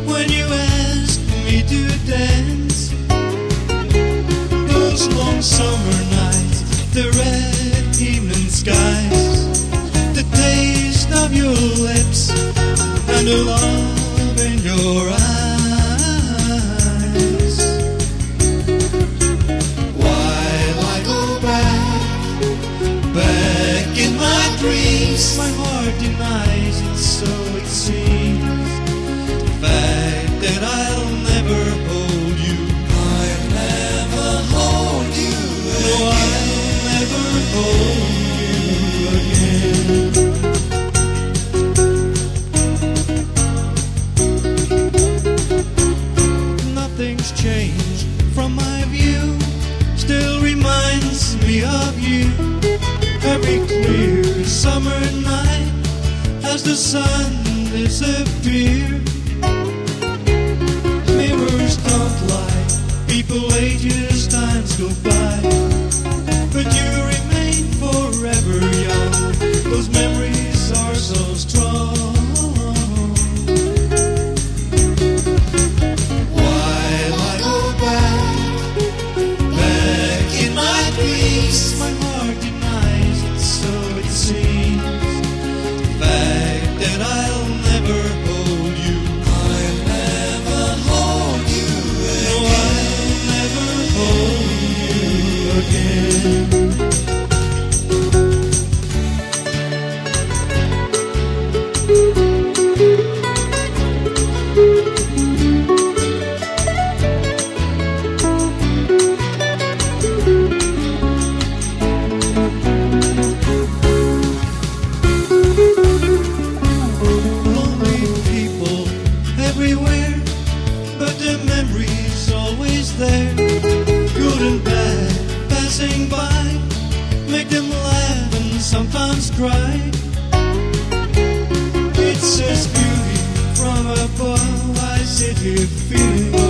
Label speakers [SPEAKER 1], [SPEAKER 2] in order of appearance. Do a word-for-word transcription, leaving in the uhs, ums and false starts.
[SPEAKER 1] when you ask me to dance. Those long summer nights, the red evening skies, the taste of your lips and the love in your eyes. While I go back, back in my dreams, my heart denies it, so it seems. The fact that I'll never hold you, I'll never hold you again. No, I'll never hold you again. Nothing's changed from my view, still reminds me of you. Every clear summer night as the sun disappears. Mirrors don't lie, people ages, times go by, but you remain forever young. Those memories are so strong. While I go back, back in my dreams, my heart denies it, so it seems. The fact that I'll never hold you, I'll never hold you again. No, I'll never hold you again. Everywhere, but the memory's always there. Good and bad, passing by, make them laugh and sometimes cry. It says beauty from above, I sit here feeling